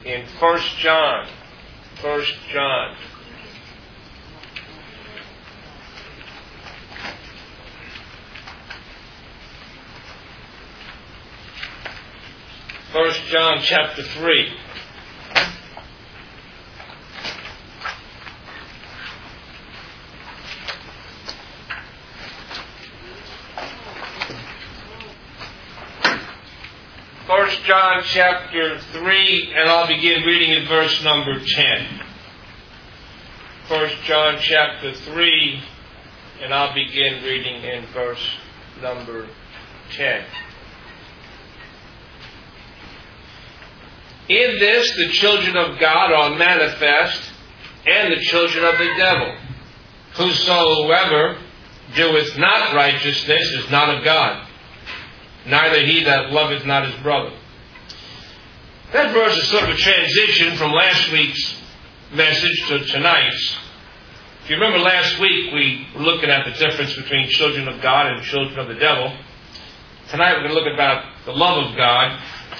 in 1 John. 1 John. First John chapter 3. First John chapter 3, and I'll begin reading in verse number 10. 1 John chapter 3, and I'll begin reading in verse number 10. In this the children of God are manifest, and the children of the devil. Whosoever doeth not righteousness is not of God, neither he that loveth not his brother. That verse is sort of a transition from last week's message to tonight's. If you remember last week, we were looking at the difference between children of God and children of the devil. Tonight we're going to look about the love of God.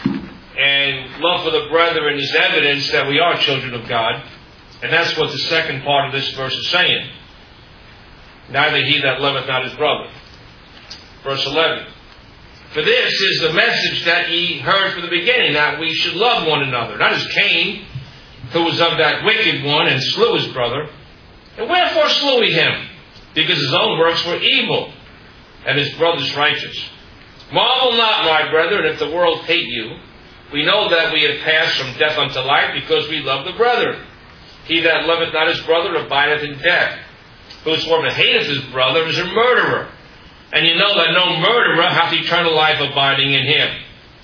And love for the brethren is evidence that we are children of God. And that's what the second part of this verse is saying. Neither he that loveth not his brother. Verse 11. For this is the message that ye heard from the beginning, that we should love one another. Not as Cain, who was of that wicked one, and slew his brother. And wherefore slew he him? Because his own works were evil, and his brother's righteous. Marvel not, my brethren, if the world hate you. We know that we have passed from death unto life, because we love the brethren. He that loveth not his brother abideth in death. Whosoever hateth his brother is a murderer. And you know that no murderer hath eternal life abiding in him.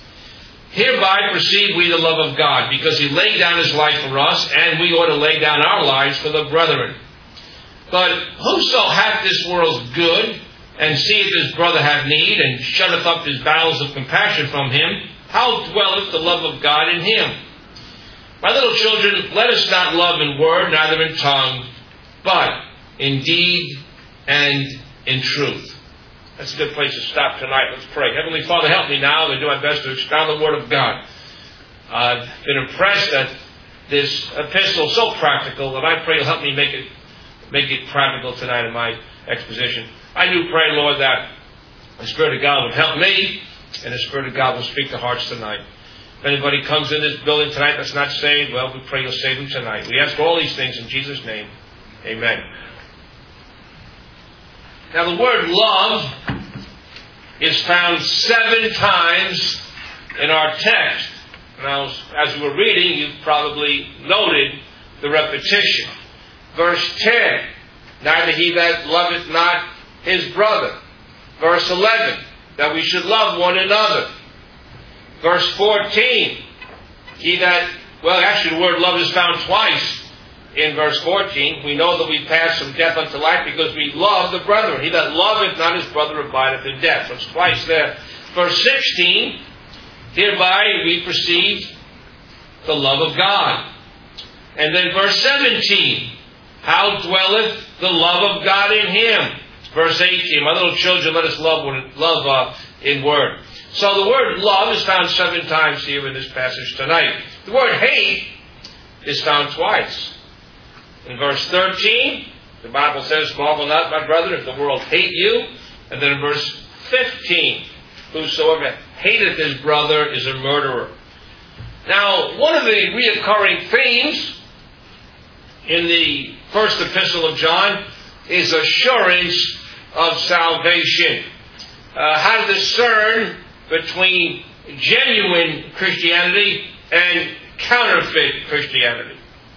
Hereby perceive we the love of God, because he laid down his life for us, and we ought to lay down our lives for the brethren. But whoso hath this world's good, and seeth his brother have need, and shutteth up his bowels of compassion from him, how dwelleth the love of God in him? My little children, let us not love in word, neither in tongue, but in deed and in truth. That's a good place to stop tonight. Let's pray. Heavenly Father, help me now to do my best to expound the Word of God. I've been impressed that this epistle is so practical, that I pray you'll help me make it practical tonight in my exposition. I do pray, Lord, that the Spirit of God would help me, and the Spirit of God will speak to hearts tonight. If anybody comes in this building tonight that's not saved, well, we pray you'll save them tonight. We ask all these things in Jesus' name. Amen. Now, the word love is found 7 times in our text. Now, as we were reading, you probably noted the repetition. Verse 10, neither he that loveth not his brother. Verse 11, that we should love one another. Verse 14, the word love is found twice in verse 14. We know that we pass from death unto life because we love the brethren. He that loveth not his brother abideth in death. So it's twice there. Verse 16, hereby we perceive the love of God. And then verse 17, how dwelleth the love of God in him? Verse 18, my little children, let us love in word. So the word love is found 7 times here in this passage tonight. The word hate is found twice. In verse 13, the Bible says, marvel not, my brethren, if the world hate you. And then in verse 15, whosoever hateth his brother is a murderer. Now, one of the reoccurring themes in the first epistle of John is assurance of salvation. How to discern between genuine Christianity and counterfeit Christianity.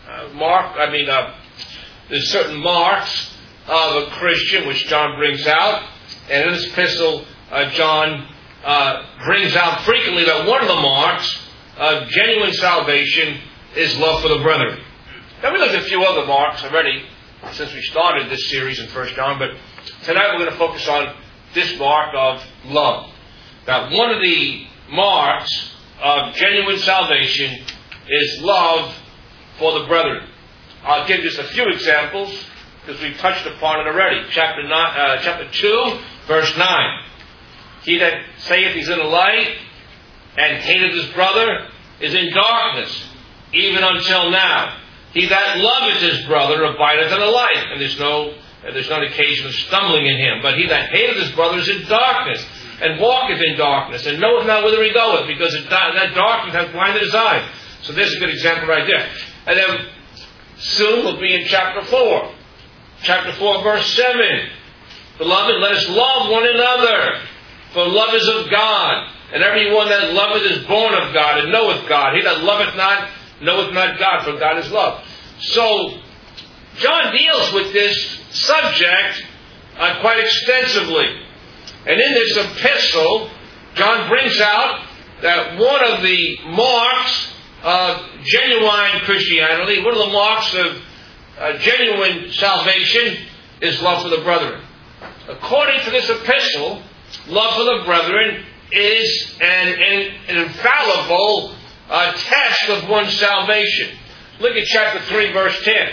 There's certain marks of a Christian which John brings out, and in this epistle, John brings out frequently that one of the marks of genuine salvation is love for the brethren. Now, we looked at a few other marks already since we started this series in 1 John, but tonight we're going to focus on this mark of love. Now, one of the marks of genuine salvation is love for the brethren. I'll give just a few examples because we've touched upon it already. Chapter 2, verse 9. He that saith he's in the light and hateth his brother is in darkness. even until now. He that loveth his brother abideth in the light, and there's no occasion of stumbling in him. But he that hateth his brother is in darkness, and walketh in darkness, and knoweth not whither he goeth, because that darkness hath blinded his eyes. So there's a good example right there. And then soon we'll be in chapter 4. Chapter 4, verse 7. Beloved, let us love one another, for love is of God. And everyone that loveth is born of God, and knoweth God. He that loveth not, knoweth not God, for God is love. So, John deals with this subject quite extensively. And in this epistle, John brings out that one of the marks of genuine Christianity, one of the marks of genuine salvation, is love for the brethren. According to this epistle, love for the brethren is an infallible test of one's salvation. Look at chapter 3, verse 10.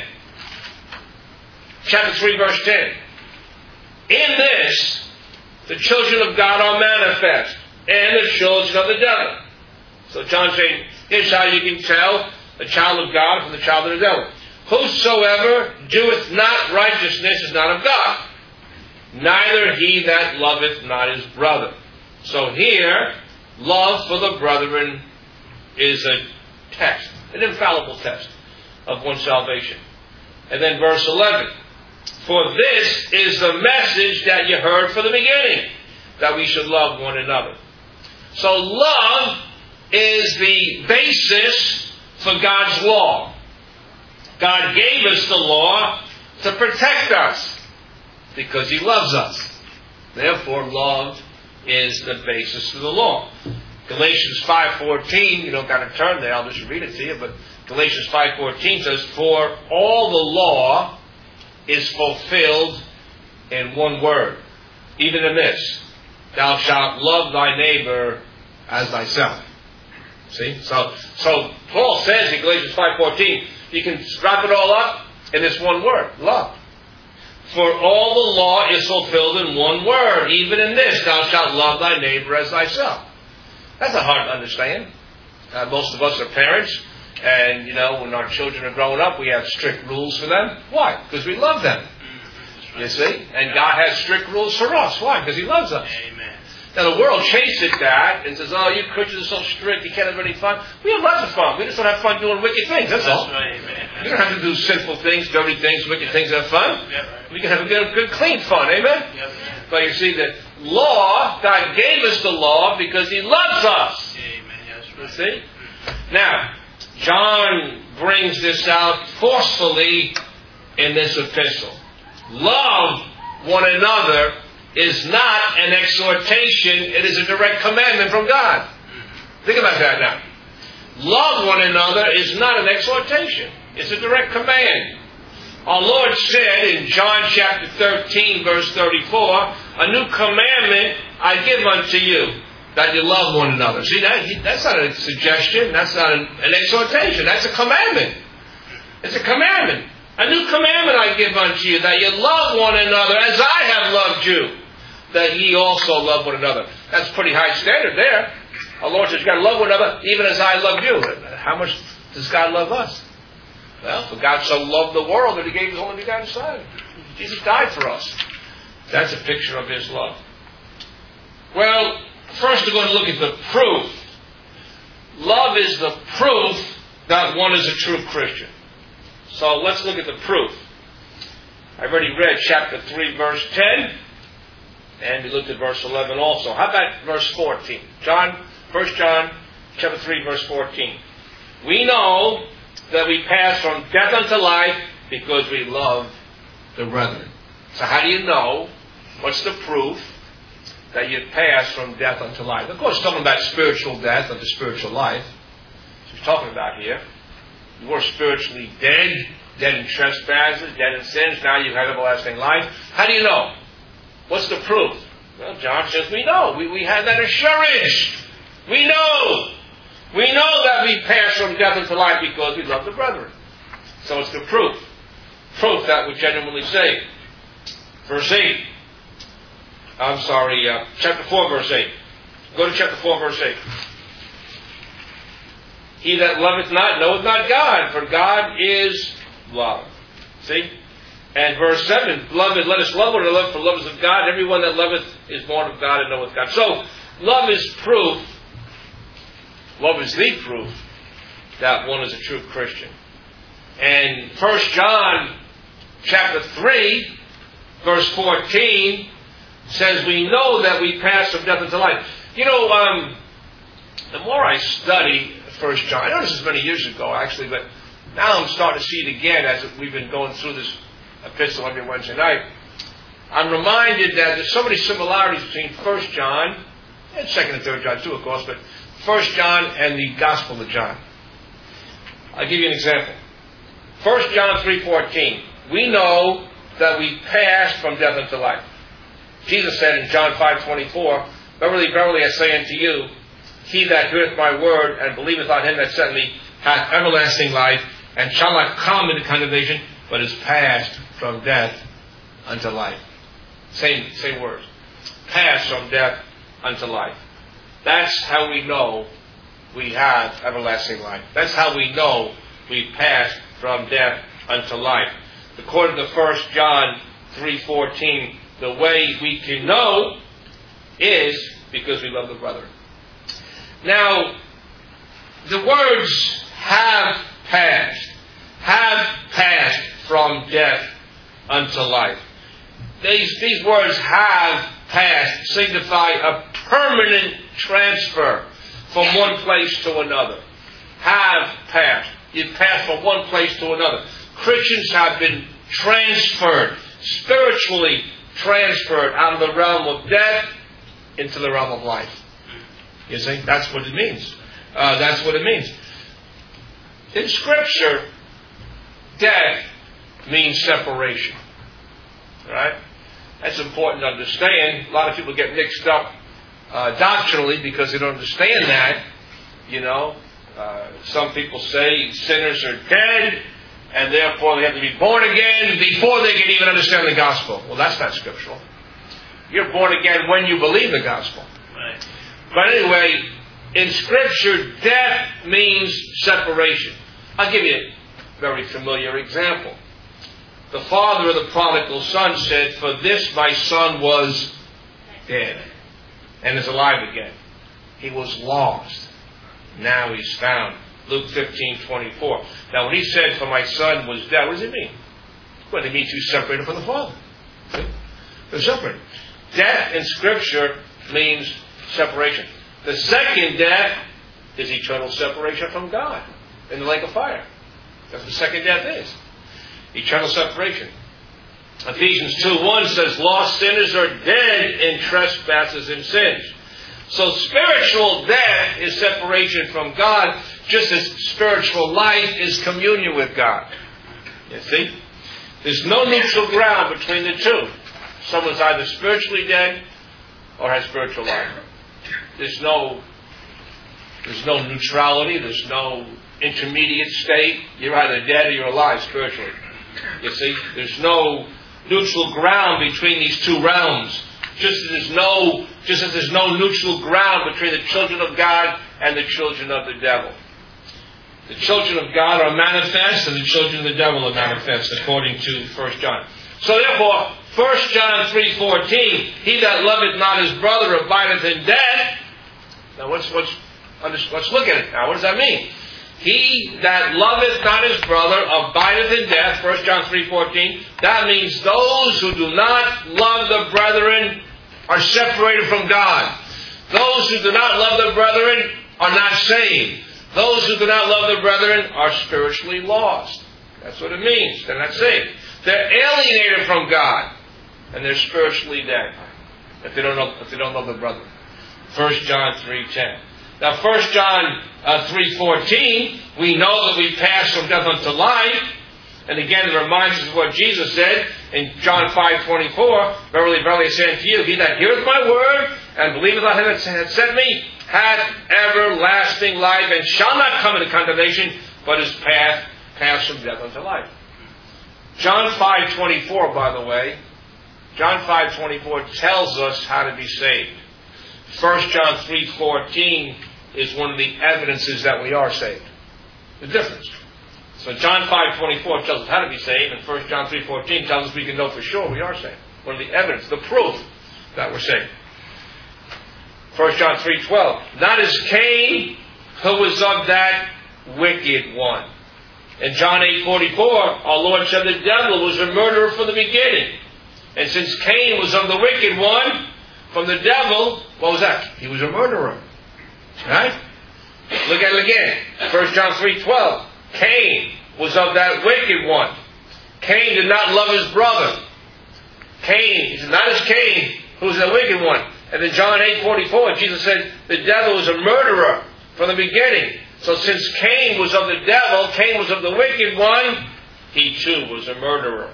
Chapter 3, verse 10. In this, the children of God are manifest, and the children of the devil. So John's saying, here's how you can tell the child of God from the child of the devil. Whosoever doeth not righteousness is not of God, neither he that loveth not his brother. So here, love for the brethren is a test, an infallible test of one's salvation. And then verse 11. For this is the message that you heard from the beginning, that we should love one another. So love is the basis for God's law. God gave us the law to protect us because He loves us. Therefore, love is the basis for the law. Galatians 5:14, you don't got to turn there, I'll just read it to you, but Galatians 5:14 says, for all the law is fulfilled in one word, even in this, thou shalt love thy neighbor as thyself. See? So Paul says in Galatians 5:14, you can wrap it all up in this one word, love. For all the law is fulfilled in one word, even in this, thou shalt love thy neighbor as thyself. That's not hard to understand. Most of us are parents, and when our children are growing up, we have strict rules for them. Why? Because we love them. You see? And God has strict rules for us. Why? Because He loves us. Amen. Now the world chases that and says, oh, you Christians are so strict, you can't have any fun. We have lots of fun. We just don't have fun doing wicked things, that's all. Right, amen. You don't have to do sinful things, dirty things, wicked things to have fun. Yep, right. We can have a good, clean fun, amen? Yep. But you see, the law, God gave us the law because He loves us. Amen. Yes, right. You see? Now, John brings this out forcefully in this epistle. Love one another is not an exhortation, it is a direct commandment from God. Think about that now. Love one another is not an exhortation, it's a direct command. Our Lord said in John chapter 13, verse 34, a new commandment I give unto you, that you love one another. See, that's not a suggestion, that's not an exhortation, that's a commandment. It's a commandment. A new commandment I give unto you, that you love one another as I have loved you, that ye also love one another. That's a pretty high standard there. Our Lord says, you've got to love one another even as I love you. How much does God love us? Well, for God so loved the world that He gave His only begotten Son. Jesus died for us. That's a picture of His love. Well, first we're going to look at the proof. Love is the proof that one is a true Christian. So let's look at the proof. I've already read chapter 3, verse 10. And we looked at verse 11 also. How about verse 14? 1 John chapter 3, verse 14. We know that we pass from death unto life because we love the brethren. So how do you know? What's the proof that you pass from death unto life? Of course, he's talking about spiritual death unto spiritual life. That's what he's talking about here. You were spiritually dead in trespasses, dead in sins. Now you have everlasting life. How do you know? What's the proof? Well, John says we know. We have that assurance. We know. We know that we pass from death into life because we love the brethren. So it's the proof. Proof that we're genuinely saved. Verse 8. Chapter 4, verse 8. Go to chapter 4, verse 8. He that loveth not knoweth not God, for God is love. See? And verse 7, Beloved, let us love one another, for love is of God. Everyone that loveth is born of God and knoweth God. So, love is proof, love is the proof, that one is a true Christian. And 1 John chapter 3, verse 14, says we know that we pass from death into life. You know, the more I study 1 John, I know this was many years ago actually, but now I'm starting to see it again as we've been going through this epistle every Wednesday night. I'm reminded that there's so many similarities between 1 John, and 2nd and 3rd John too, of course, but 1 John and the Gospel of John. I'll give you an example. 1 John 3:14. We know that we pass from death unto life. Jesus said in John 5:24, Verily, verily, I say unto you, he that heareth my word and believeth on him that sent me hath everlasting life, and shall not come into condemnation, but is passed from death unto life. Same words. Pass from death unto life. That's how we know we have everlasting life. That's how we know we pass from death unto life. According to 1 John 3:14, the way we can know is because we love the brethren. Now, the words have passed from death unto life. These words have passed signify a permanent transfer from one place to another. Have passed. You've passed from one place to another. Christians have been transferred, spiritually transferred out of the realm of death into the realm of life. You see? That's what it means. That's what it means. In Scripture, death means separation. Right? That's important to understand. A lot of people get mixed up doctrinally because they don't understand that. You know, some people say sinners are dead and therefore they have to be born again before they can even understand the gospel. Well, that's not scriptural. You're born again when you believe the gospel. Right. But anyway, in Scripture, death means separation. I'll give you a very familiar example. The father of the prodigal son said, For this my son was dead and is alive again. He was lost. Now he's found. Luke 15:24. Now when he said, For my son was dead, what does it mean? Well, it means he's separated from the Father. They're separated. Death in Scripture means separation. The second death is eternal separation from God in the lake of fire. That's what the second death is. Eternal separation. Ephesians 2:1 says, Lost sinners are dead in trespasses and sins. So spiritual death is separation from God, just as spiritual life is communion with God. You see? There's no neutral ground between the two. Someone's either spiritually dead or has spiritual life. There's no neutrality. There's no intermediate state. You're either dead or you're alive spiritually. You see? There's no neutral ground between these two realms. Just as there's no neutral ground between the children of God and the children of the devil. The children of God are manifest and the children of the devil are manifest, according to 1 John. So therefore, 1 John 3:14, He that loveth not his brother abideth in death. Now let's look at it now. What does that mean? He that loveth not his brother abideth in death, 1 John 3:14. That means those who do not love the brethren are separated from God. Those who do not love the brethren are not saved. Those who do not love the brethren are spiritually lost. That's what it means. They're not saved. They're alienated from God. And they're spiritually dead. If they don't love the brethren. 1 John 3:10. Now 1 John 3:14, we know that we pass from death unto life. And again, it reminds us of what Jesus said in John 5:24. Verily, verily, I say unto you, he that heareth my word and believeth on him that hath sent me hath everlasting life and shall not come into condemnation, but is passed from death unto life. John 5:24, by the way, John 5:24 tells us how to be saved. 1 John 3:14 is one of the evidences that we are saved. The difference. So John 5:24 tells us how to be saved, and 1 John 3:14 tells us we can know for sure we are saved. One of the evidence, the proof that we're saved. 1 John 3:12. Not as Cain, who was of that wicked one. In John 8:44, our Lord said the devil was a murderer from the beginning. And since Cain was of the wicked one, from the devil, what was that? He was a murderer. Right? Look at it again. 1 John 3:12. Cain was of that wicked one. Cain did not love his brother. Cain, he said, not as Cain, who was the wicked one. And then John 8:44, Jesus said, the devil was a murderer from the beginning. So since Cain was of the devil, Cain was of the wicked one, he too was a murderer.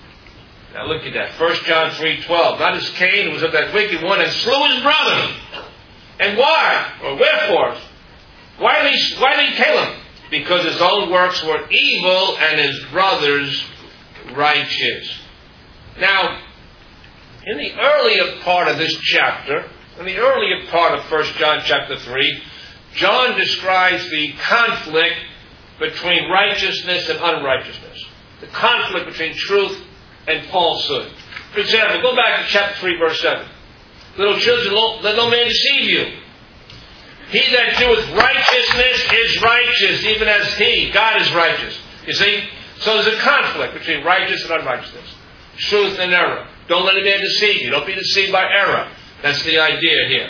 Now look at that. 1 John 3:12. Not as Cain was of that wicked one and slew his brother. And why? Or wherefore? Why did he kill him? Because his own works were evil and his brother's righteous. Now, in the earlier part of this chapter, in the earlier part of 1 John chapter 3, John describes the conflict between righteousness and unrighteousness. The conflict between truth and falsehood. For example, go back to chapter 3, verse 7. Little children, let no man deceive you. He that doeth righteousness is righteous, even as he, God, is righteous. You see? So there's a conflict between righteous and unrighteousness. Truth and error. Don't let a man deceive you. Don't be deceived by error. That's the idea here.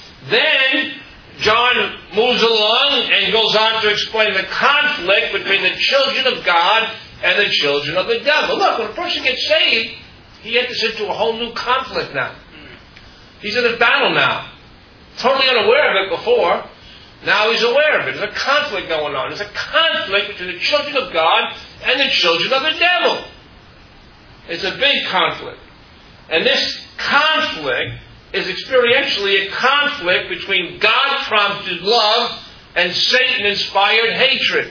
Then, John moves along and goes on to explain the conflict between the children of God and the children of the devil. Look, when a person gets saved, he enters into a whole new conflict now. He's in a battle now. Totally unaware of it before. Now he's aware of it. There's a conflict going on. There's a conflict between the children of God and the children of the devil. It's a big conflict. And this conflict is experientially a conflict between God-prompted love and Satan-inspired hatred.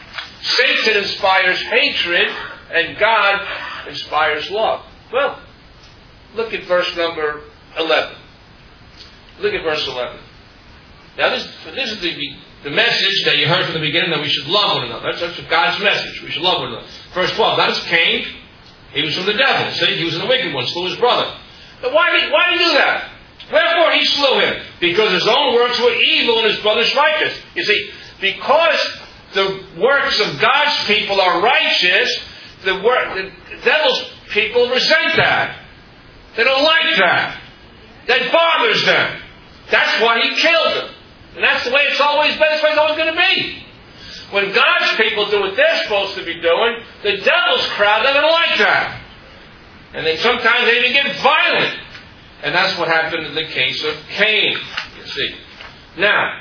Satan inspires hatred and God inspires love. Well, look at verse number 11. Look at verse 11. Now this is the message that you heard from the beginning, that we should love one another. That's God's message. We should love one another. Verse 12. That is Cain. He was from the devil. See, he was in the wicked one, slew his brother. But why did he do that? Wherefore he slew him? Because his own works were evil and his brother's righteous. You see, because the works of God's people are righteous, the devil's people resent that. They don't like that. That bothers them. That's why he killed them. And that's the way it's always been. That's the way it's always going to be. When God's people do what they're supposed to be doing, the devil's crowd doesn't like that. And sometimes they even get violent. And that's what happened in the case of Cain, you see. Now,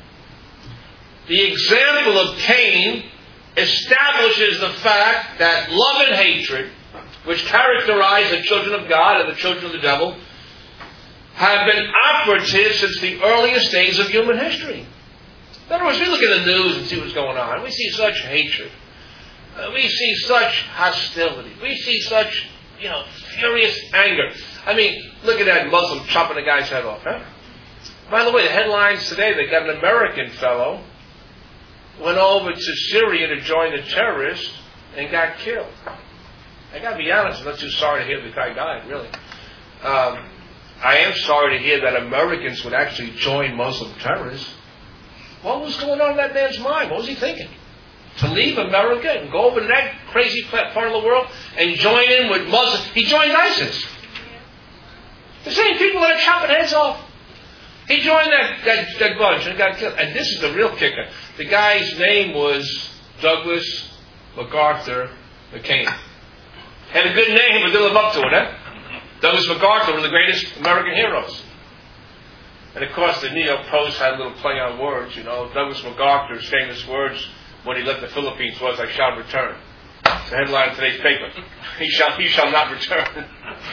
the example of Cain establishes the fact that love and hatred, which characterize the children of God and the children of the devil, have been operative since the earliest days of human history. In other words, we look at the news and see what's going on. We see such hatred. We see such hostility. We see such, furious anger. I mean, look at that Muslim chopping a guy's head off. Huh? By the way, the headlines today, they got an American fellow went over to Syria to join the terrorists and got killed. I got to be honest, I'm not too sorry to hear the guy died, really. I am sorry to hear that Americans would actually join Muslim terrorists. What was going on in that man's mind? What was he thinking? To leave America and go over to that crazy part of the world and join in with Muslims? He joined ISIS. The same people that are chopping heads off. He joined that bunch and got killed. And this is the real kicker. The guy's name was Douglas MacArthur McCain. Had a good name, but didn't live up to it, huh? Douglas MacArthur, one of the greatest American heroes. And of course, the New York Post had a little play on words, Douglas MacArthur's famous words when he left the Philippines was, "I shall return." It's the headline of today's paper. He shall not return.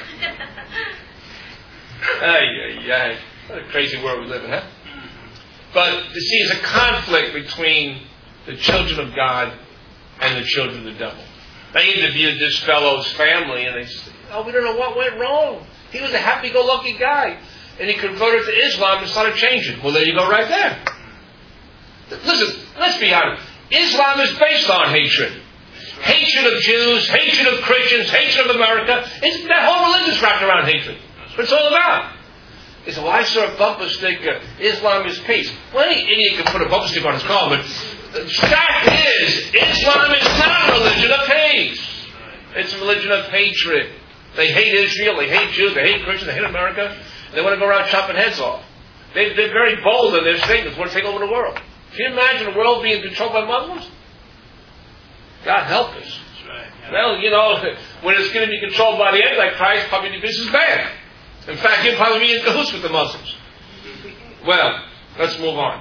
Ay. What a crazy world we live in, huh? But you see, there's a conflict between the children of God and the children of the devil. They interviewed this fellow's family and they said, we don't know what went wrong. He was a happy-go-lucky guy. And he converted to Islam and started changing. Well, there you go right there. Listen, let's be honest. Islam is based on hatred. Hatred of Jews, hatred of Christians, hatred of America. That whole religion is wrapped around hatred. That's what it's all about. He said, well, I saw a bumper sticker, Islam is peace. Well, any idiot can put a bumper sticker on his car, but the fact is, Islam is not a religion of peace. It's a religion of hatred. They hate Israel, they hate Jews, they hate Christians, they hate America. They want to go around chopping heads off. They're very bold in their statements. They want to take over the world. Can you imagine the world being controlled by Muslims? God help us. That's right. Yeah. Well, you know, when it's going to be controlled by the Antichrist, probably the business is bad. In fact, you'll probably be in cahoots with the Muslims. Well, let's move on.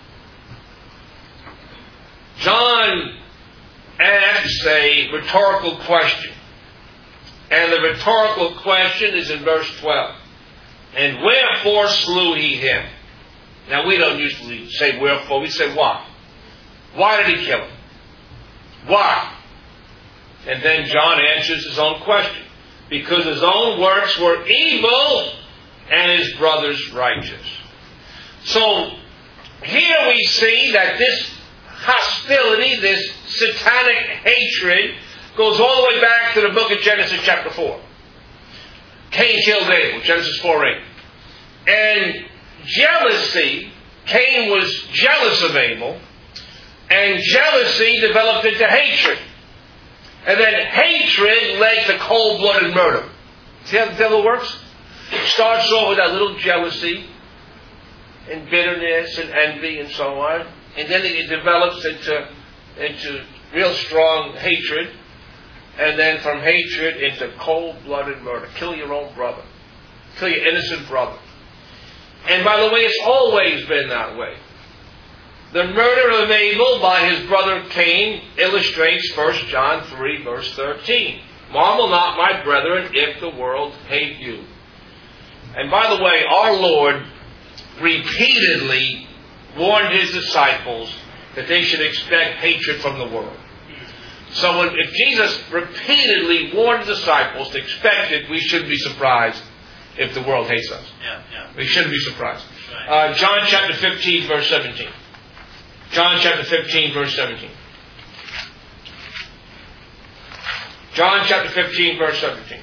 John asks a rhetorical question. And the rhetorical question is in verse 12. And wherefore slew he him? Now, we don't usually say wherefore. We say why. Why did he kill him? Why? And then John answers his own question. Because his own works were evil and his brother's righteous. So, here we see that this hostility, this satanic hatred, goes all the way back to the book of Genesis chapter 4. Cain killed Abel, Genesis 4:8. And jealousy, Cain was jealous of Abel, and jealousy developed into hatred. And then hatred led to cold-blooded murder. See how the devil works? It starts off with that little jealousy and bitterness and envy and so on. And then it develops into real strong hatred. And then from hatred into cold-blooded murder. Kill your own brother. Kill your innocent brother. And by the way, it's always been that way. The murder of Abel by his brother Cain illustrates 1 John 3, verse 13. Marvel not, my brethren, if the world hate you. And by the way, our Lord repeatedly warned his disciples that they should expect hatred from the world. So if Jesus repeatedly warned the disciples to expect it, we shouldn't be surprised if the world hates us. We shouldn't be surprised. John chapter 15, verse 17. John chapter 15, verse 17. John chapter 15, verse 17.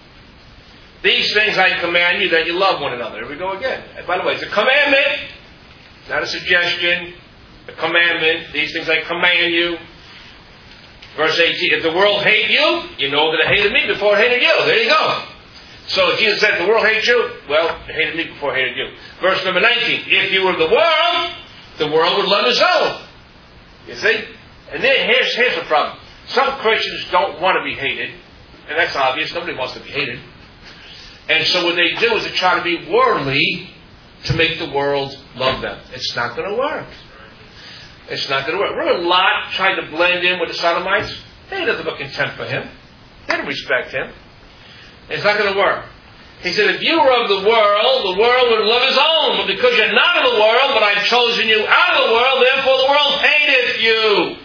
These things I command you, that you love one another. Here we go again. And by the way, it's a commandment, not a suggestion. A commandment. These things I command you. Verse 18, if the world hate you, you know that it hated me before it hated you. There you go. So if Jesus said the world hates you, well, it hated me before it hated you. Verse number 19, if you were the world would love its own. You see? And then here's the problem. Some Christians don't want to be hated. And that's obvious. Nobody wants to be hated. And so what they do is they try to be worldly to make the world love them. It's not going to work. It's not going to work. Remember Lot tried to blend in with the Sodomites? They had nothing but contempt for him. They didn't respect him. It's not going to work. He said, if you were of the world would love his own. But because you're not of the world, but I've chosen you out of the world, therefore the world hateth you.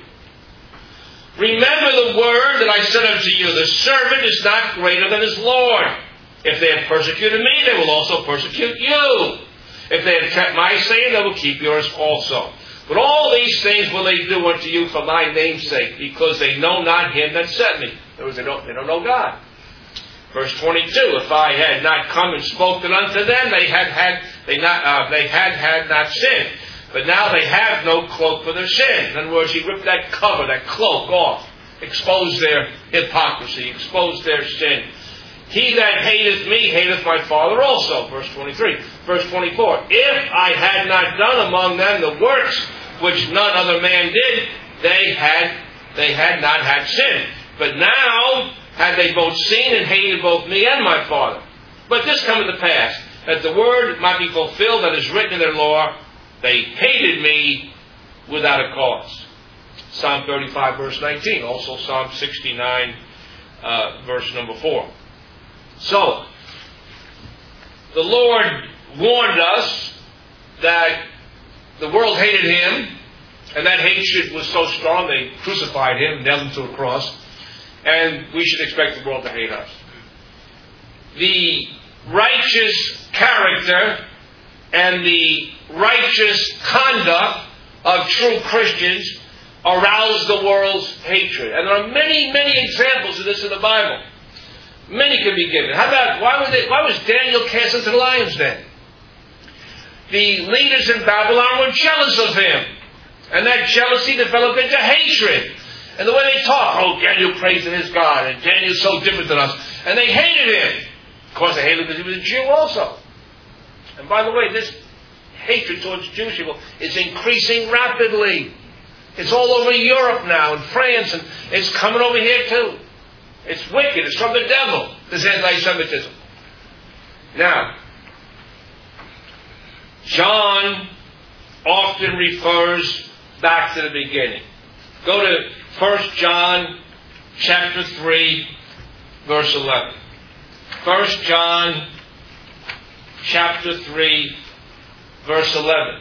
Remember the word that I said unto you, the servant is not greater than his Lord. If they have persecuted me, they will also persecute you. If they have kept my saying, they will keep yours also. But all these things will they do unto you for my name's sake, because they know not him that sent me. In other words, they don't know God. Verse 22, if I had not come and spoken unto them, they had not sinned. But now they have no cloak for their sin. In other words, he ripped that cover, that cloak off, exposed their hypocrisy, exposed their sin. He that hateth me hateth my Father also. Verse 23. Verse 24. If I had not done among them the works which none other man did, they had not had sin. But now had they both seen and hated both me and my Father. But this cometh to pass, that the word might be fulfilled that is written in their law, they hated me without a cause. Psalm 35, verse 19. Also Psalm 69, verse number 4. So, the Lord warned us that the world hated him, and that hatred was so strong they crucified him, nailed him to a cross, and we should expect the world to hate us. The righteous character and the righteous conduct of true Christians arouse the world's hatred. And there are many, many examples of this in the Bible. Many can be given. How about, why was Daniel cast into the lion's den? The leaders in Babylon were jealous of him. And that jealousy developed into hatred. And the way they talk, oh, Daniel prays to his God, and Daniel's so different than us. And they hated him. Of course, they hated him because he was a Jew also. And by the way, this hatred towards Jewish people is increasing rapidly. It's all over Europe now, and France, and it's coming over here too. It's wicked. It's from the devil, this anti-Semitism. Now, John often refers back to the beginning. Go to 1 John chapter 3, verse 11. 1 John chapter 3, verse 11.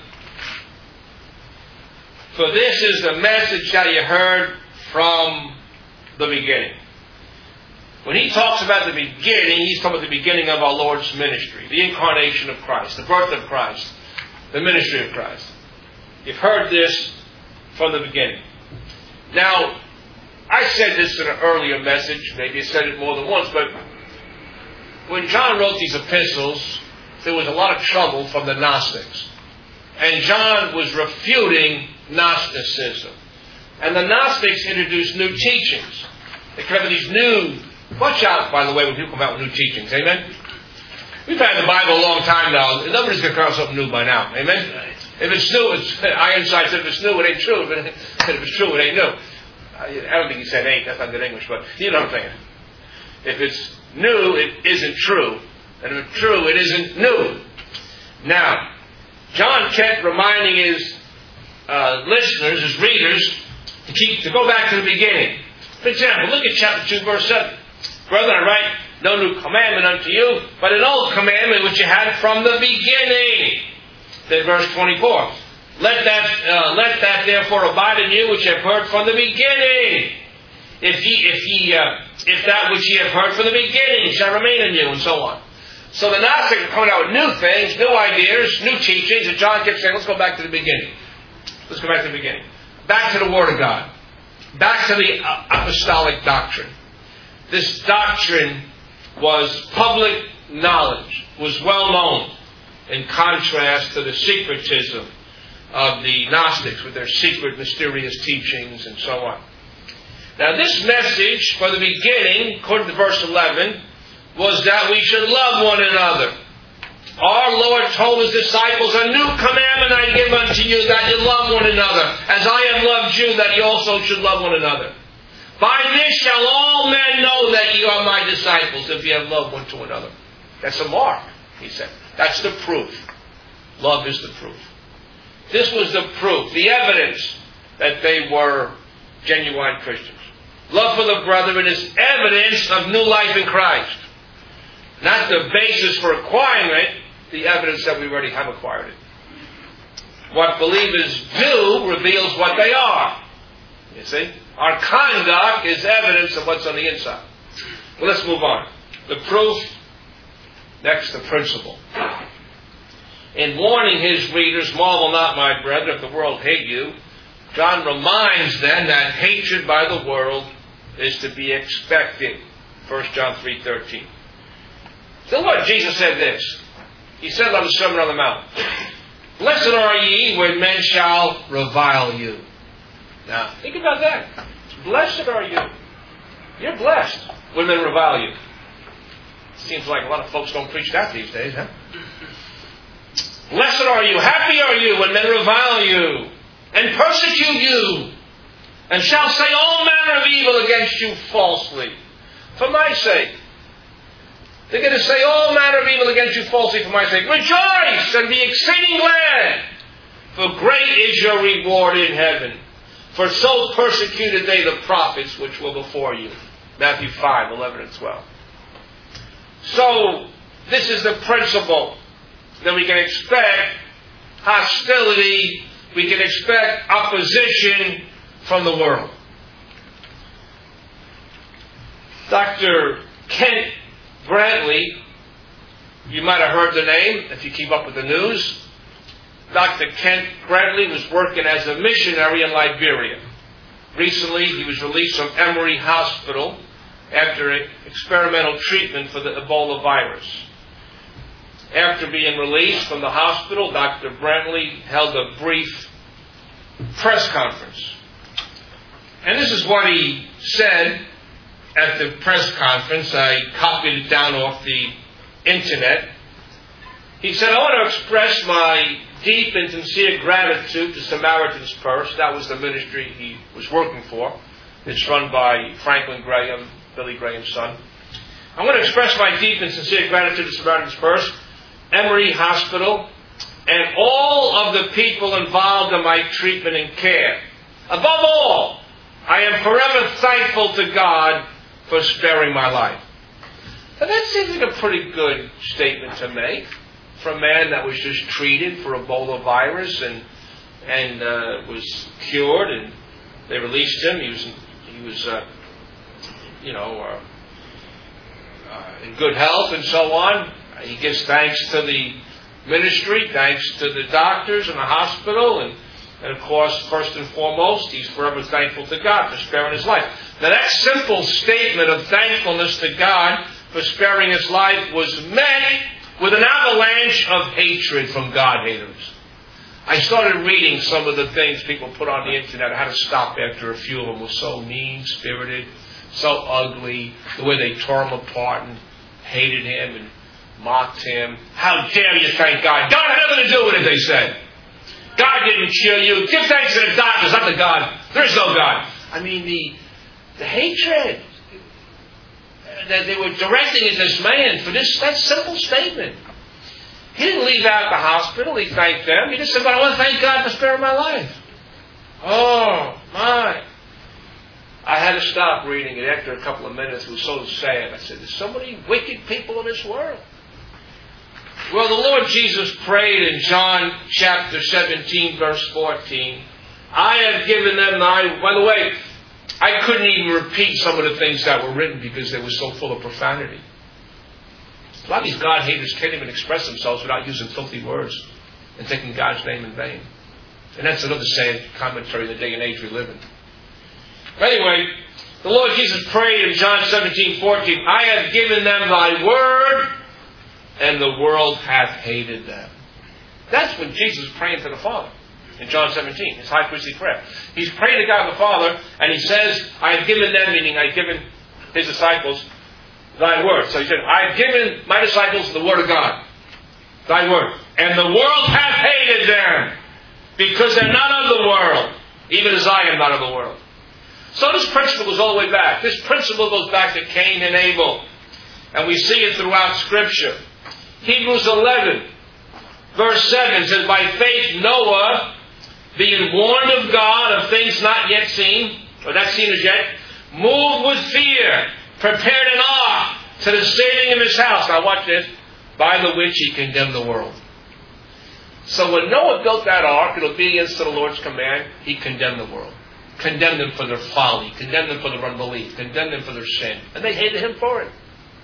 For this is the message that you heard from the beginning. When he talks about the beginning, he's talking about the beginning of our Lord's ministry, the incarnation of Christ, the birth of Christ, the ministry of Christ. You've heard this from the beginning. Now, I said this in an earlier message, maybe I said it more than once, but when John wrote these epistles, there was a lot of trouble from the Gnostics. And John was refuting Gnosticism. And the Gnostics introduced new teachings. They came up with these new... Watch out, by the way, when people come out with new teachings. Amen? We've had the Bible a long time now. Nobody's going to come out with something new by now. Amen? If it's new, it's Ironside said if it's new, it ain't true. If it's true, it ain't new. I don't think he said ain't. That's not good English, but you know what I'm saying. If it's new, it isn't true. And if it's true, it isn't new. Now, John kept reminding his listeners, his readers, to go back to the beginning. For example, look at chapter 2, verse 7. Brethren, I write no new commandment unto you, but an old commandment which you had from the beginning. Then verse 24. Let that therefore abide in you which you have heard from the beginning. If that which ye have heard from the beginning shall remain in you, and so on. So the Gnostics are coming out with new things, new ideas, new teachings, and John kept saying, let's go back to the beginning. Let's go back to the beginning. Back to the Word of God. Back to the apostolic doctrine. This doctrine was public knowledge, was well known, in contrast to the secretism of the Gnostics with their secret, mysterious teachings and so on. Now this message for the beginning, according to verse 11, was that we should love one another. Our Lord told His disciples, a new commandment I give unto you, that you love one another, as I have loved you, that you also should love one another. By this shall all men know that you are my disciples, if you have love one to another. That's a mark, he said. That's the proof. Love is the proof. This was the proof, the evidence that they were genuine Christians. Love for the brethren is evidence of new life in Christ. Not the basis for acquiring it, the evidence that we already have acquired it. What believers do reveals what they are. You see? Our conduct is evidence of what's on the inside. Well, let's move on. The proof, next the principle. In warning his readers, marvel not, my brethren, if the world hate you, John reminds them that hatred by the world is to be expected. 1 John 3:13. The Lord Jesus said this. He said on the Sermon on the Mount, blessed are ye when men shall revile you. Now, think about that. Blessed are you. You're blessed when men revile you. Seems like a lot of folks don't preach that these days, huh? Blessed are you, happy are you when men revile you and persecute you and shall say all manner of evil against you falsely for my sake. They're going to say all manner of evil against you falsely for my sake. Rejoice and be exceeding glad, for great is your reward in heaven. For so persecuted they the prophets which were before you. Matthew 5:11 and 12. So, this is the principle that we can expect hostility, we can expect opposition from the world. Dr. Kent Brantley, you might have heard the name if you keep up with the news. Dr. Kent Bradley was working as a missionary in Liberia. Recently, he was released from Emory Hospital after experimental treatment for the Ebola virus. After being released from the hospital, Dr. Brantley held a brief press conference. And this is what he said at the press conference. I copied it down off the internet. He said, I want to express my deep and sincere gratitude to Samaritan's Purse. That was the ministry he was working for. It's run by Franklin Graham, Billy Graham's son. I want to express my deep and sincere gratitude to Samaritan's Purse, Emory Hospital, and all of the people involved in my treatment and care. Above all, I am forever thankful to God for sparing my life. Now that seems like a pretty good statement to make for a man that was just treated for Ebola virus and was cured, and they released him. He was in good health and so on. He gives thanks to the ministry, thanks to the doctors and the hospital, and of course, first and foremost, he's forever thankful to God for sparing his life. Now that simple statement of thankfulness to God for sparing his life was met with an avalanche of hatred from God-haters. I started reading some of the things people put on the internet. I had to stop after a few of them were so mean-spirited, so ugly, the way they tore him apart and hated him and mocked him. How dare you thank God? God had nothing to do with it, they said. God didn't cure you. Give thanks to the doctors, not to God. There is no God. I mean, the hatred that they were directing at this man for that simple statement. He didn't leave out the hospital. He thanked them. He just said, but I want to thank God for sparing my life. Oh, my. I had to stop reading it after a couple of minutes. It was so sad. I said, there's so many wicked people in this world. Well, the Lord Jesus prayed in John chapter 17, verse 14. I have given them by the way, I couldn't even repeat some of the things that were written because they were so full of profanity. A lot of these God-haters can't even express themselves without using filthy words and taking God's name in vain. And that's another sad commentary in the day and age we live in. But anyway, the Lord Jesus prayed in John 17, 14, I have given them thy word, and the world hath hated them. That's when Jesus is praying to the Father. In John 17, his high priestly prayer. He's praying to God the Father, and he says, I have given them, meaning I have given his disciples, thy word. So he said, I have given my disciples the word of God. Thy word. And the world hath hated them, because they're not of the world, even as I am not of the world. So this principle goes all the way back. This principle goes back to Cain and Abel. And we see it throughout Scripture. Hebrews 11, verse 7 says, by faith Noah, being warned of God of things not yet seen, or not seen as yet, moved with fear, prepared an ark to the saving of his house. Now watch this. By the which he condemned the world. So when Noah built that ark in obedience to the Lord's command, he condemned the world. Condemned them for their folly. Condemned them for their unbelief. Condemned them for their sin. And they hated him for it.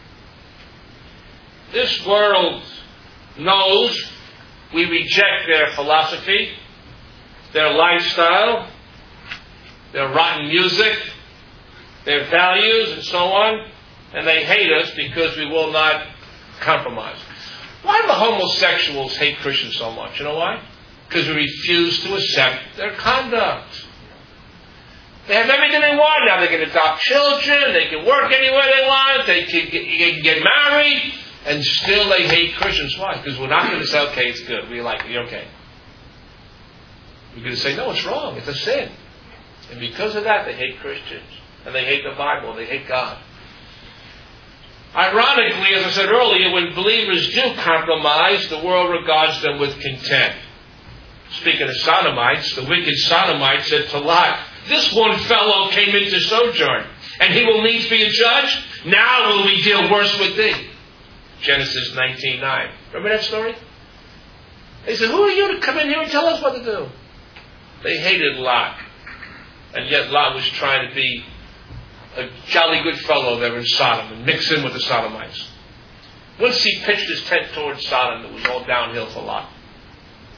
This world knows we reject their philosophy, their lifestyle, their rotten music, their values, and so on. And they hate us because we will not compromise. Why do the homosexuals hate Christians so much? You know why? Because we refuse to accept their conduct. They have everything they want now. They can adopt children. They can work anywhere they want. They can get married. And still they hate Christians. Why? Because we're not going to say, okay, it's good. We like it. You're okay. We're going to say, no, it's wrong. It's a sin. And because of that, they hate Christians. And they hate the Bible. They hate God. Ironically, as I said earlier, when believers do compromise, the world regards them with contempt. Speaking of sodomites, the wicked sodomite said to Lot, this one fellow came into sojourn, and he will needs be a judge. Now will we deal worse with thee. Genesis 19:9. Remember that story? They said, who are you to come in here and tell us what to do? They hated Lot. And yet Lot was trying to be a jolly good fellow there in Sodom and mix in with the Sodomites. Once he pitched his tent towards Sodom, it was all downhill for Lot.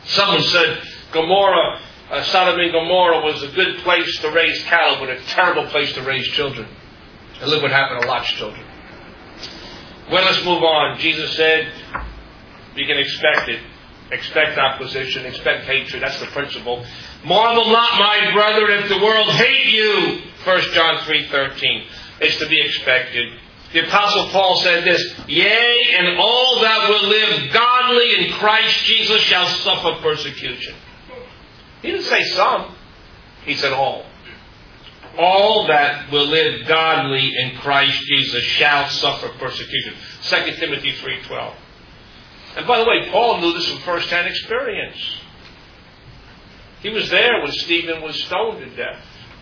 Someone said Sodom and Gomorrah was a good place to raise cattle, but a terrible place to raise children. And look what happened to Lot's children. Well, let's move on. Jesus said, we can expect it. Expect opposition, expect hatred. That's the principle. Marvel not, my brethren, if the world hate you. 1 John 3:13. It's to be expected. The Apostle Paul said this, yea, and all that will live godly in Christ Jesus shall suffer persecution. He didn't say some. He said all. All that will live godly in Christ Jesus shall suffer persecution. 2 Timothy 3:12. And by the way, Paul knew this from first-hand experience. He was there when Stephen was stoned to death.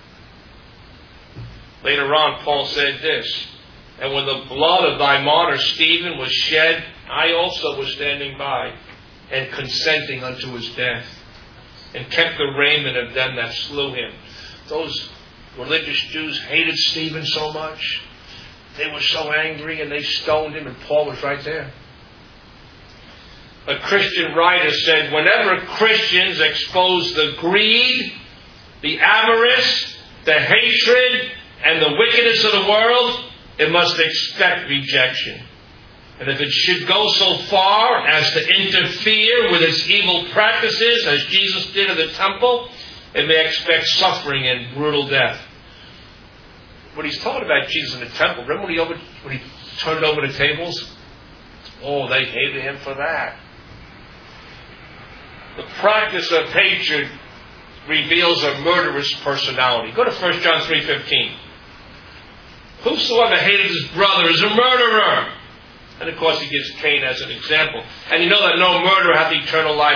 Later on, Paul said this, and when the blood of thy martyr Stephen was shed, I also was standing by and consenting unto his death, and kept the raiment of them that slew him. Those religious Jews hated Stephen so much. They were so angry and they stoned him, and Paul was right there. A Christian writer said, whenever Christians expose the greed, the avarice, the hatred, and the wickedness of the world, it must expect rejection. And if it should go so far as to interfere with its evil practices, as Jesus did in the temple, it may expect suffering and brutal death. When he's talking about Jesus in the temple, remember when he turned over the tables? Oh, they hated him for that. The practice of hatred reveals a murderous personality. Go to 1 John 3:15. Whosoever hated his brother is a murderer. And of course he gives Cain as an example. And you know that no murderer hath eternal life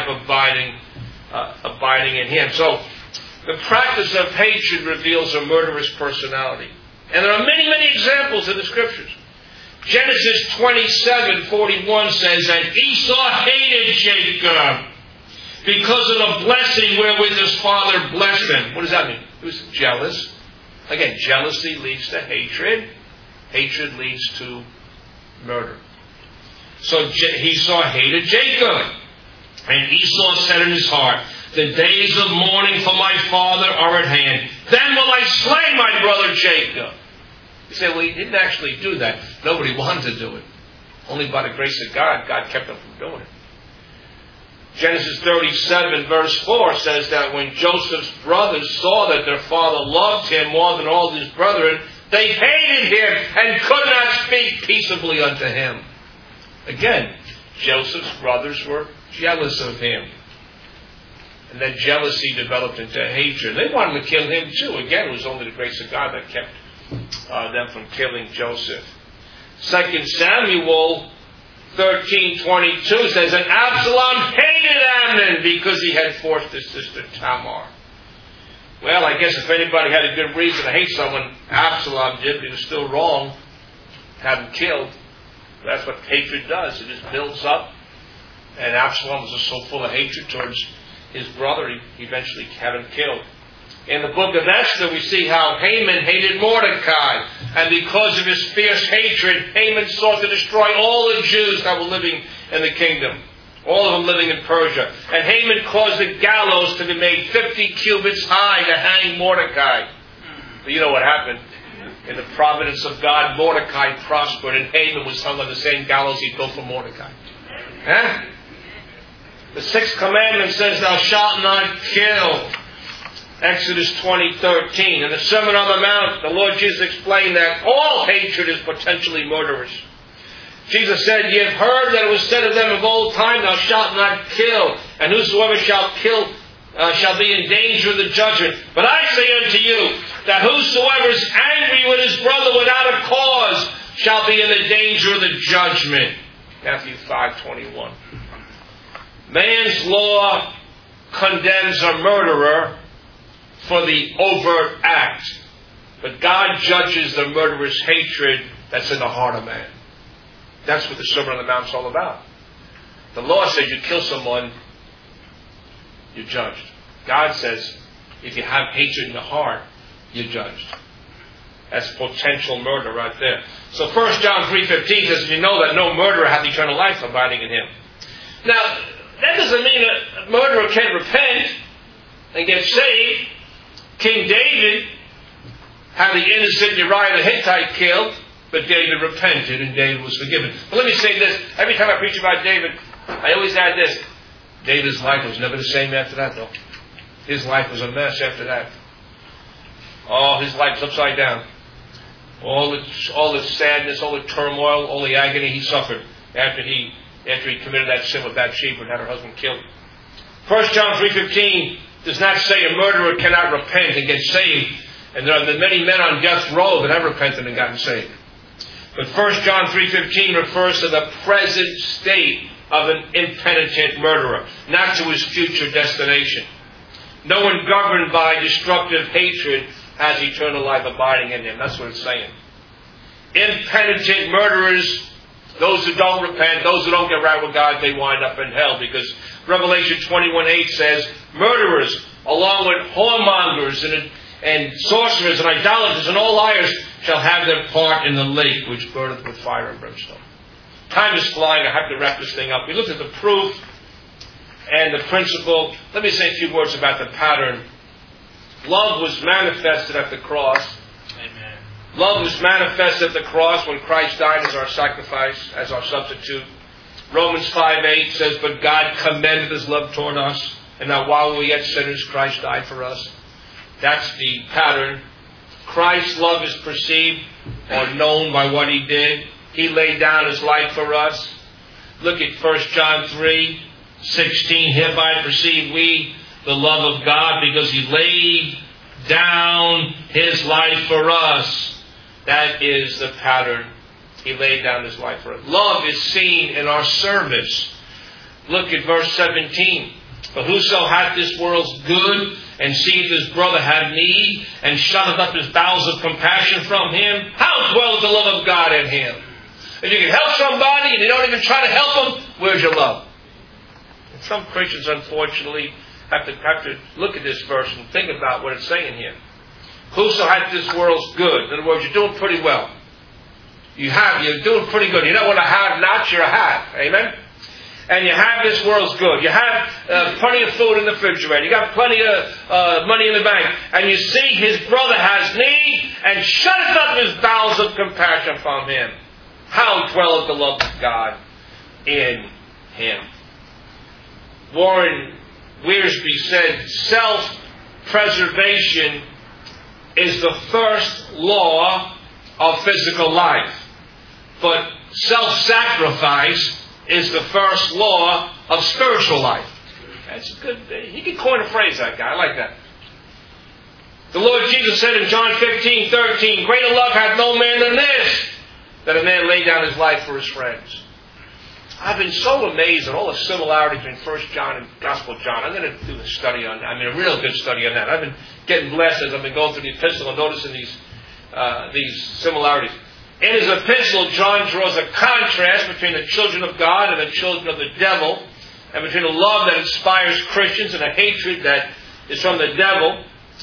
abiding in him. So the practice of hatred reveals a murderous personality. And there are many, many examples in the Scriptures. Genesis 27:41 says, and Esau hated Jacob because of the blessing wherewith his father blessed him. What does that mean? He was jealous. Again, jealousy leads to hatred. Hatred leads to murder. So Esau hated Jacob. And Esau said in his heart, the days of mourning for my father are at hand. Then will I slay my brother Jacob. You say, well, he didn't actually do that. Nobody wanted to do it. Only by the grace of God, God kept him from doing it. Genesis 37 verse 4 says that when Joseph's brothers saw that their father loved him more than all his brethren, they hated him and could not speak peaceably unto him. Again, Joseph's brothers were jealous of him. And that jealousy developed into hatred. They wanted to kill him too. Again, it was only the grace of God that kept them from killing Joseph. 2 Samuel 13:22 says, and Absalom hated Amnon because he had forced his sister Tamar. Well, I guess if anybody had a good reason to hate someone, Absalom did, but he was still wrong to have him killed. That's what hatred does. It just builds up. And Absalom was just so full of hatred towards his brother, he eventually had him killed. In the book of Esther, we see how Haman hated Mordecai. And because of his fierce hatred, Haman sought to destroy all the Jews that were living in the kingdom. All of them living in Persia. And Haman caused the gallows to be made 50 cubits high to hang Mordecai. But you know what happened? In the providence of God, Mordecai prospered, and Haman was hung on the same gallows he built for Mordecai. Huh? The sixth commandment says, thou shalt not kill. Exodus 20:13. In the Sermon on the Mount, the Lord Jesus explained that all hatred is potentially murderous. Jesus said, ye have heard that it was said of them of old time, thou shalt not kill, and whosoever shall kill shall be in danger of the judgment. But I say unto you, that whosoever is angry with his brother without a cause shall be in the danger of the judgment. Matthew 5:21. Man's law condemns a murderer for the overt act, but God judges the murderous hatred that's in the heart of man. That's what the Sermon on the Mount is all about. The law says you kill someone, you're judged. God says if you have hatred in the heart, you're judged. That's potential murder right there. So 1 John 3:15 says, you know that no murderer hath eternal life abiding in him. Now, that doesn't mean a murderer can't repent and get saved. King David had the innocent Uriah the Hittite killed, but David repented and David was forgiven. But let me say this. Every time I preach about David, I always add this. David's life was never the same after that, though. His life was a mess after that. Oh, his life was upside down. All the sadness, all the turmoil, all the agony he suffered after he committed that sin with Bathsheba and had her husband killed. 1 John 3:15 does not say a murderer cannot repent and get saved. And there are many men on death row that have repented and gotten saved. But 1 John 3:15 refers to the present state of an impenitent murderer, not to his future destination. No one governed by destructive hatred has eternal life abiding in him. That's what it's saying. Impenitent murderers, those who don't repent, those who don't get right with God, they wind up in hell. Because Revelation 21:8 says, murderers, along with whoremongers and sorcerers and idolaters and all liars, shall have their part in the lake which burneth with fire and brimstone. Time is flying. I have to wrap this thing up. We looked at the proof and the principle. Let me say a few words about the pattern. Love was manifested at the cross. Amen. Love was manifested at the cross when Christ died as our sacrifice, as our substitute. Romans 5:8 says, but God commended his love toward us, and that while we were yet sinners, Christ died for us. That's the pattern. Christ's love is perceived or known by what he did. He laid down his life for us. Look at 1 John 3:16. Hereby perceive we the love of God, because he laid down his life for us. That is the pattern. He laid down his life for us. Love is seen in our service. Look at verse 17. But whoso hath this world's good, and seeth his brother have need, and shutteth up his bowels of compassion from him, how dwelleth the love of God in him? If you can help somebody and you don't even try to help them, where's your love? And some Christians, unfortunately, have to look at this verse and think about what it's saying here. Whoso hath this world's good. In other words, you're doing pretty well. You're doing pretty good. You know what a have not, you're a have. Amen? And you have this world's good. You have plenty of food in the refrigerator. You got plenty of money in the bank. And you see his brother has need, and shutteth up his bowels of compassion from him. How dwelleth the love of God in him? Warren Wiersbe said, self-preservation is the first law of physical life, but self-sacrifice is the first law of spiritual life. That's good. He could coin a phrase, that guy. I like that. The Lord Jesus said in John 15:13, greater love hath no man than this, that a man lay down his life for his friends. I've been so amazed at all the similarities between 1 John and Gospel of John. I'm going to do a study on that. I mean, a real good study on that. I've been getting blessed as I've been going through the epistle and noticing these similarities. In his epistle, John draws a contrast between the children of God and the children of the devil, and between a love that inspires Christians and a hatred that is from the devil.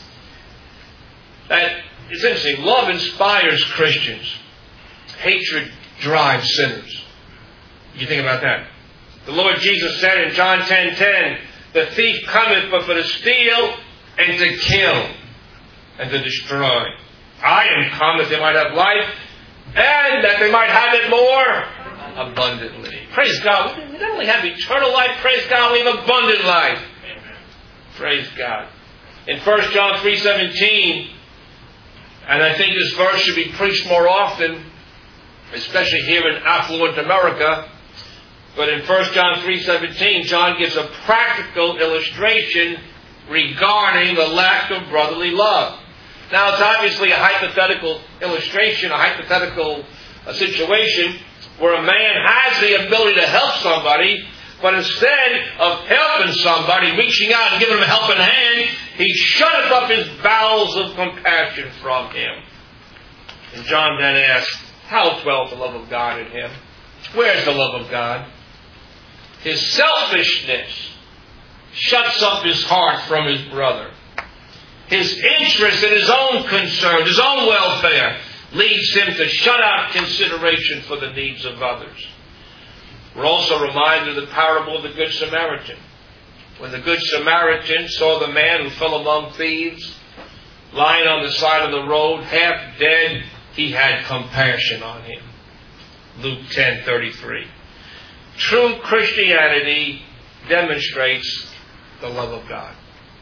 It's interesting. Love inspires Christians. Hatred drives sinners. You think about that. The Lord Jesus said in John 10:10, the thief cometh but for to steal and to kill and to destroy. I am come that they might have life, and that they might have it more abundantly. Praise God. We not only have eternal life, praise God, we have abundant life. Praise God. In 1 John 3:17, and I think this verse should be preached more often, especially here in affluent America, but in 1 John 3:17, John gives a practical illustration regarding the lack of brotherly love. Now, it's obviously a hypothetical illustration, a hypothetical situation where a man has the ability to help somebody, but instead of helping somebody, reaching out and giving him a helping hand, he shutteth up his bowels of compassion from him. And John then asks, how dwells the love of God in him? Where's the love of God? His selfishness shuts up his heart from his brother. His interest in his own concerns, his own welfare, leads him to shut out consideration for the needs of others. We're also reminded of the parable of the Good Samaritan. When the Good Samaritan saw the man who fell among thieves, lying on the side of the road, half dead, he had compassion on him. Luke 10:33. True Christianity demonstrates the love of God.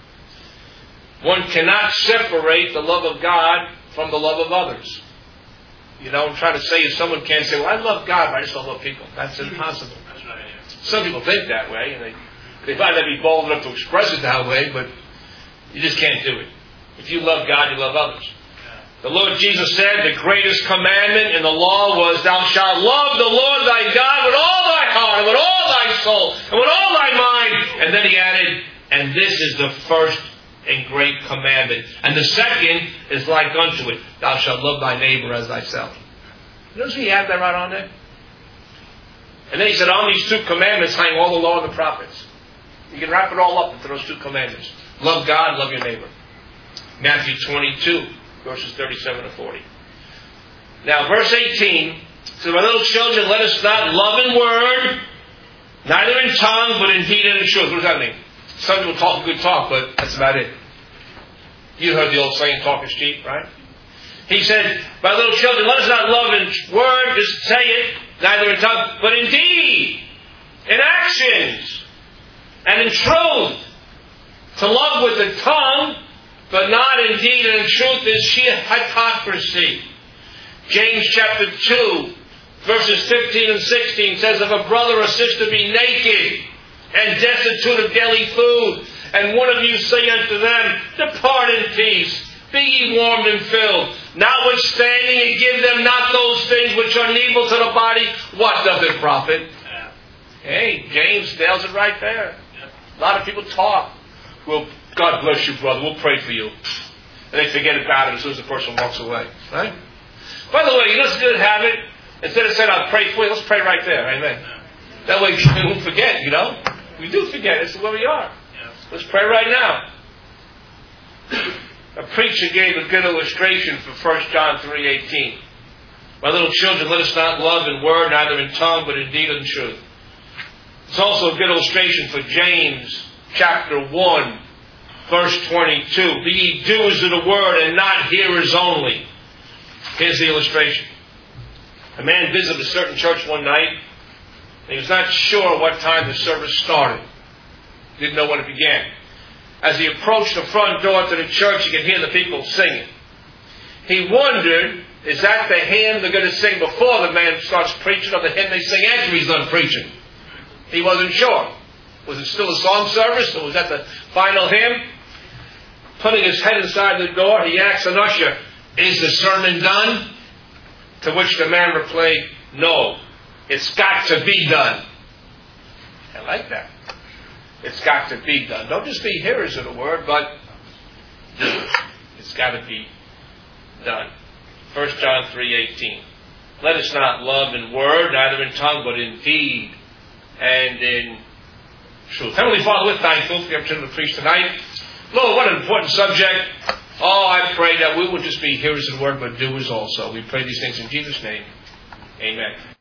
One cannot separate the love of God from the love of others. You know, I'm trying to say is someone can't say, well, I love God, but I just don't love people. That's impossible. That's right. Some people think that way, and they might not be bold enough to express it that way, but you just can't do it. If you love God, you love others. The Lord Jesus said the greatest commandment in the law was, thou shalt love the Lord thy God with all thy heart, and with all thy soul, and with all thy mind. And then he added, and this is the first and great commandment. And the second is like unto it, thou shalt love thy neighbor as thyself. Notice he had that right on there. And then he said, on these two commandments hang all the law and the prophets. You can wrap it all up into those two commandments. Love God, love your neighbor. Matthew 22, verses 37 to 40. Now, verse 18 says, my little children, let us not love in word, neither in tongue, but in deed and in truth. What does that mean? Some people talk good talk, but that's about it. You heard the old saying, talk is cheap, right? He said, my little children, let us not love in word, just say it, neither in tongue, but in deed, in actions, and in truth. To love with the tongue, but not in deed and in truth, is sheer hypocrisy. James chapter 2, verses 15 and 16 says, if a brother or sister be naked and destitute of daily food, and one of you say unto them, depart in peace, be ye warmed and filled, notwithstanding and give them not those things which are needful to the body, what doth it profit? Hey, James nails it right there. A lot of people talk. Well, God bless you, brother. We'll pray for you. And they forget about it as soon as the person walks away. Right? By the way, you know what's a good habit? Instead of saying, I'll pray for you, let's pray right there. Amen. That way we won't forget, you know. We do forget. This is where we are. Let's pray right now. A preacher gave a good illustration for 1 John 3:18. My little children, let us not love in word, neither in tongue, but in deed and truth. It's also a good illustration for James chapter 1, verse 22. Be ye doers of the word and not hearers only. Here's the illustration. A man visited a certain church one night, and he was not sure what time the service started. Didn't know when it began. As he approached the front door to the church, he could hear the people singing. He wondered, is that the hymn they're going to sing before the man starts preaching, or the hymn they sing after he's done preaching? He wasn't sure. Was it still a song service, or was that the final hymn? Putting his head inside the door, he asked an usher, is the sermon done? To which the man replied, no, it's got to be done. I like that. It's got to be done. Don't just be hearers of the word, but do it. It's got to be done. 1 John 3:18. Let us not love in word, neither in tongue, but in deed and in truth. Heavenly Father, we're thankful for the opportunity to preach tonight. Lord, what an important subject. Oh, I pray that we would just be hearers of the word, but doers also. We pray these things in Jesus' name. Amen.